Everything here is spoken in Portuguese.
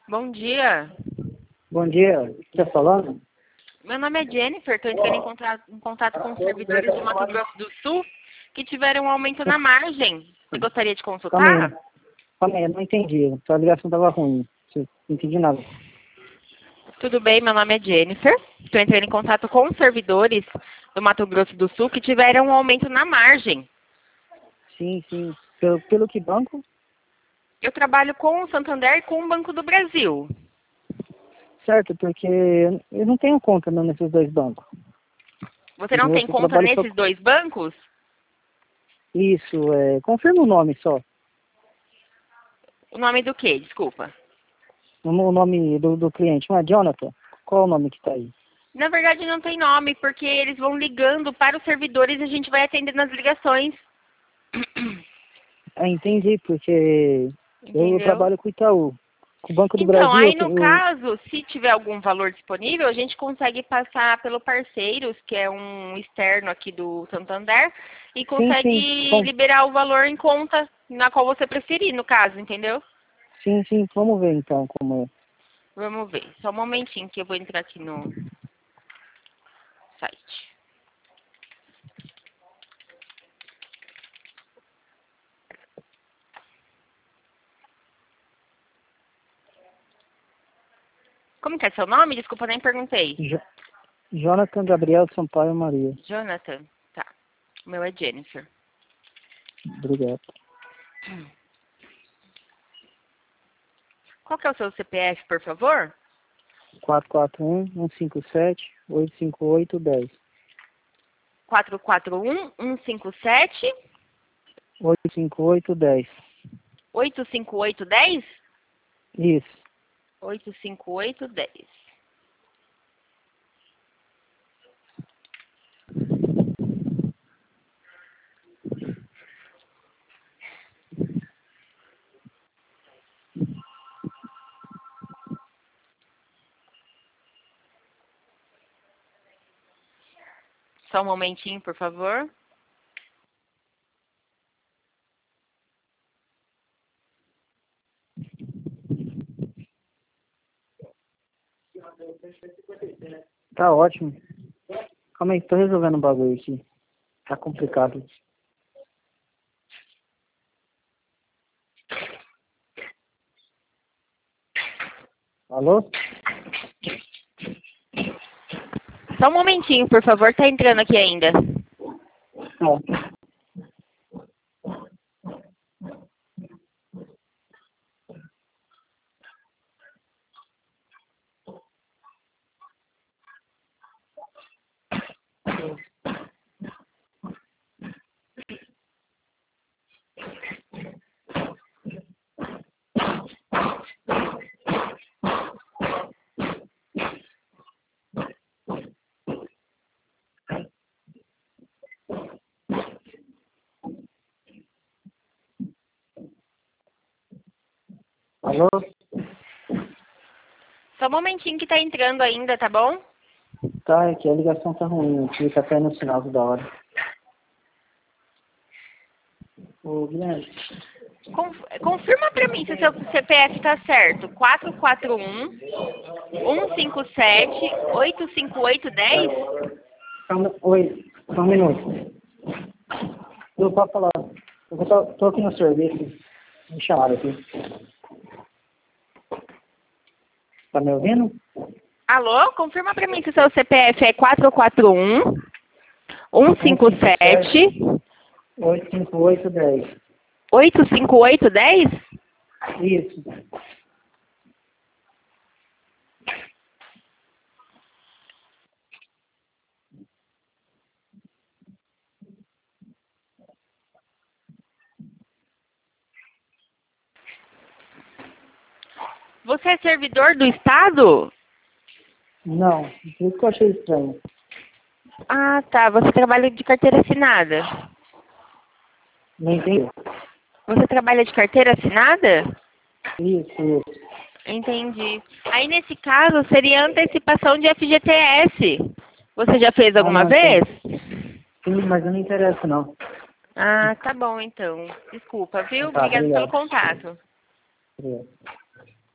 Bom dia. Bom dia, está falando? Meu nome é Jennifer, estou entrando em contato com os servidores do Mato Grosso do Sul que tiveram um aumento na margem. Você gostaria de consultar? Calma aí, eu não entendi. Sua ligação estava ruim. Não entendi nada. Tudo bem, meu nome é Jennifer. Estou entrando em contato com os servidores do Mato Grosso do Sul que tiveram um aumento na margem. Sim, sim. Pelo que banco? Eu trabalho com o Santander e com o Banco do Brasil. Certo, porque eu não tenho conta não, nesses dois bancos. Você não tem Eu conta trabalho só... nesses dois bancos? Isso, confirma o nome só. O nome do quê? Desculpa. O nome do cliente. Não é Jonathan? Qual é o nome que está aí? Na verdade não tem nome, porque eles vão ligando para os servidores e a gente vai atendendo as ligações. Entendi, porque eu Entendeu? trabalho com o Itaú. Com o Banco do Então, Brasil, aí no caso, se tiver algum valor disponível, a gente consegue passar pelo Parceiros, que é um externo aqui do Santander, e Sim, sim. consegue liberar o valor em conta na qual você preferir, no caso, entendeu? Sim, sim. Vamos ver então como é. Vamos ver. Só um momentinho que eu vou entrar aqui no site. Como que é seu nome? Desculpa, nem perguntei. Jonathan Gabriel Sampaio Maria. Jonathan. Tá. O meu é Jennifer. Obrigado. Qual que é o seu CPF, por favor? 441-157-858-10. 441-157 858-10. 85810? Isso. 85810. Só um momentinho, por favor. Tá ótimo. Calma aí, tô resolvendo um bagulho aqui. Tá complicado. Alô? Só um momentinho, por favor. Tá entrando aqui ainda. Tá. Alô? Só um momentinho que tá entrando ainda, tá bom? Tá, é que a ligação tá ruim. Aqui tá caindo no sinal da hora. Ô, Guilherme. Confirma pra mim se o seu CPF tá certo. 441-157-85810? Calma, oi, só um minuto. Eu posso falar. Tô aqui no serviço. Me chamaram aqui. Tá me ouvindo? Alô? Confirma pra mim se o seu CPF é 441-157 858-10. 85810? Isso. Você é servidor do Estado? Não, por isso que eu achei estranho. Ah, tá. Você trabalha de carteira assinada. Não entendi. Você trabalha de carteira assinada? Isso. Entendi. Aí, nesse caso, seria antecipação de FGTS. Você já fez Ah, alguma não, vez? então. Sim, mas não me interessa, não. Ah, tá bom, então. Desculpa, viu? Tá, Obrigada pelo obrigado. contato. Obrigado.